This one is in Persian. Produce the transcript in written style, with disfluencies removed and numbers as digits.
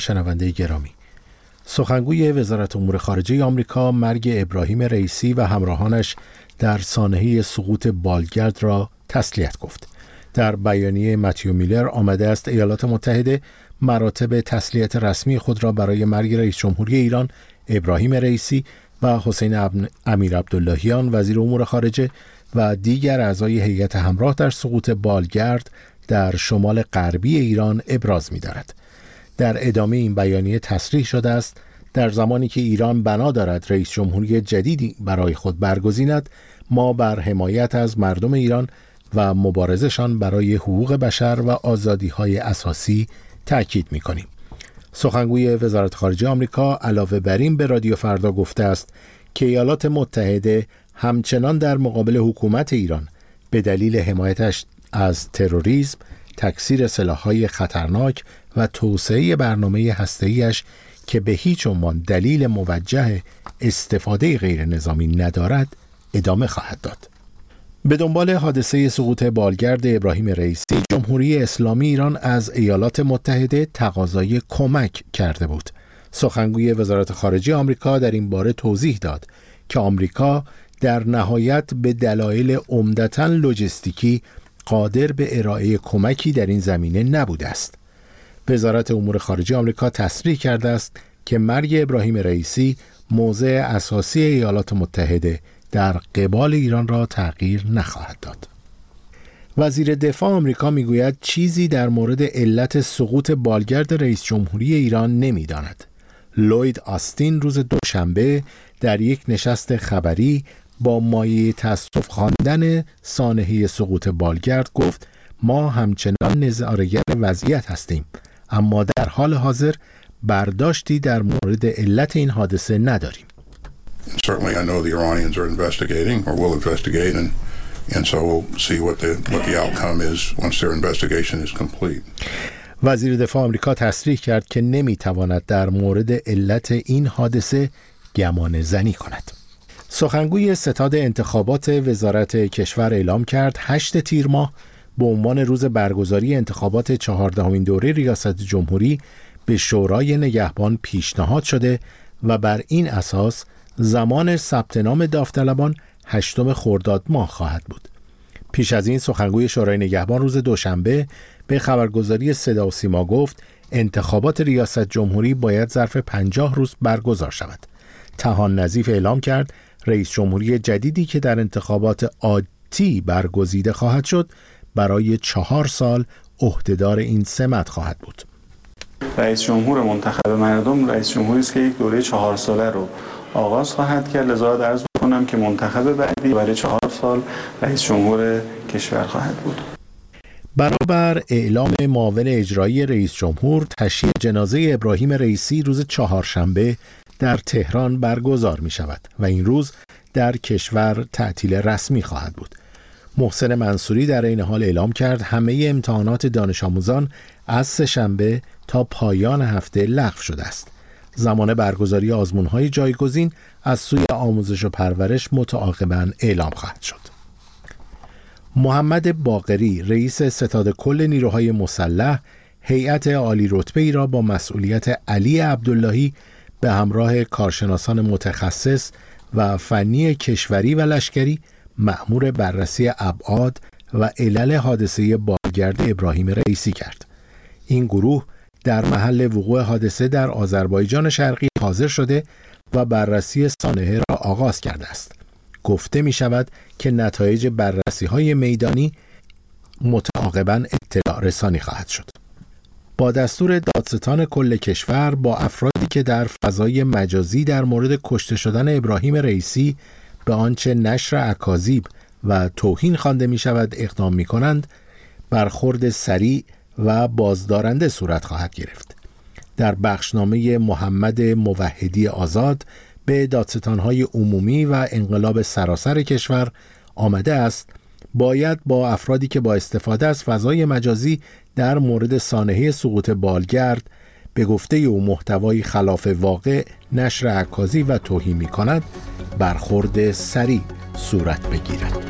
شنونده گرامی، سخنگوی وزارت امور خارجه آمریکا مرگ ابراهیم رئیسی و همراهانش در سانحه سقوط بالگرد را تسلیت گفت. در بیانیه متیو میلر آمده است ایالات متحده مراتب تسلیت رسمی خود را برای مرگ رئیس جمهوری ایران ابراهیم رئیسی و حسین امیر عبداللهیان وزیر امور خارجه و دیگر اعضای هیئت همراه در سقوط بالگرد در شمال غربی ایران ابراز می‌دارد. در ادامه این بیانیه تصریح شده است در زمانی که ایران بنا دارد رئیس جمهوری جدیدی برای خود برگزیند، ما بر حمایت از مردم ایران و مبارزشان برای حقوق بشر و آزادی‌های اساسی تأکید می‌کنیم. سخنگوی وزارت خارجه آمریکا علاوه بر این به رادیو فردا گفته است که ایالات متحده همچنان در مقابل حکومت ایران به دلیل حمایتش از تروریسم، تکثیر سلاح‌های خطرناک و توسعه برنامه هسته‌ایش که به هیچ عنوان دلیل موجه استفاده غیر نظامی ندارد ادامه خواهد داد. به دنبال حادثه سقوط بالگرد ابراهیم رئیسی، جمهوری اسلامی ایران از ایالات متحده تقاضای کمک کرده بود. سخنگوی وزارت خارجه آمریکا در این باره توضیح داد که آمریکا در نهایت به دلایل عمدتاً لوجستیکی قادر به ارائه کمکی در این زمینه نبوده است. وزارت امور خارجه آمریکا تصریح کرده است که مرگ ابراهیم رئیسی موضع اساسی ایالات متحده در قبال ایران را تغییر نخواهد داد. وزیر دفاع آمریکا میگوید چیزی در مورد علت سقوط بالگرد رئیس جمهوری ایران نمیداند. لوید آستین روز دوشنبه در یک نشست خبری با مایه تأسف خواندن سانحه سقوط بالگرد گفت ما همچنان نظاره‌گر وضعیت هستیم، اما در حال حاضر برداشتی در مورد علت این حادثه نداریم. Certainly I know the Iranians are investigating or will investigate and so we'll see what the outcome is once their investigation is complete. وزیر دفاع آمریکا تصریح کرد که نمیتواند در مورد علت این حادثه گمان زنی کند. سخنگوی ستاد انتخابات وزارت کشور اعلام کرد 8 تیر ماه به عنوان روز برگزاری انتخابات 14مین دوره ریاست جمهوری به شورای نگهبان پیشنهاد شده و بر این اساس زمان ثبت نام داوطلبان 8 خرداد ماه خواهد بود. پیش از این سخنگوی شورای نگهبان روز دوشنبه به خبرگزاری صدا و سیما گفت انتخابات ریاست جمهوری باید ظرف 50 روز برگزار شود. طحان نظیف اعلام کرد رئیس جمهوری جدیدی که در انتخابات آتی برگزیده خواهد شد برای 4 سال عهدهدار این سمت خواهد بود. رئیس جمهور منتخب مردم رئیس جمهوری است که یک دوره 4 ساله رو آغاز خواهد کرد. لذا عرض می‌کنم که منتخب بعدی برای 4 سال رئیس جمهور کشور خواهد بود. برابر اعلام معاون اجرایی رئیس جمهور، تشییع جنازه ابراهیم رئیسی روز چهارشنبه در تهران برگزار می شود و این روز در کشور تعطیل رسمی خواهد بود. محسن منصوری در این حال اعلام کرد همه امتحانات دانش آموزان از سه‌شنبه تا پایان هفته لغو شده است. زمان برگزاری آزمون‌های جایگزین از سوی آموزش و پرورش متعاقباً اعلام خواهد شد. محمد باقری رئیس ستاد کل نیروهای مسلح هیئت عالی رتبه‌ای را با مسئولیت علی عبداللهی به همراه کارشناسان متخصص و فنی کشوری و لشکری مأمور بررسی ابعاد و علل حادثه بالگرد ابراهیم رئیسی کرد. این گروه در محل وقوع حادثه در آذربایجان شرقی حاضر شده و بررسی سانحه را آغاز کرده است. گفته می شود که نتایج بررسی‌های میدانی متعاقباً اطلاع رسانی خواهد شد. با دستور دادستان کل کشور با افرادی که در فضای مجازی در مورد کشته شدن ابراهیم رئیسی به آنچه نشر اکاذیب و توهین خوانده می شود اقدام می کنند، برخورد سریع و بازدارنده صورت خواهد گرفت. در بخشنامه محمد موحدی آزاد به دادستان‌های عمومی و انقلاب سراسر کشور آمده است باید با افرادی که با استفاده از فضای مجازی در مورد سانحه سقوط بالگرد به گفته او محتوای خلاف واقع نشر اکاذیب و توهین می‌کند برخورد سریع صورت بگیرد.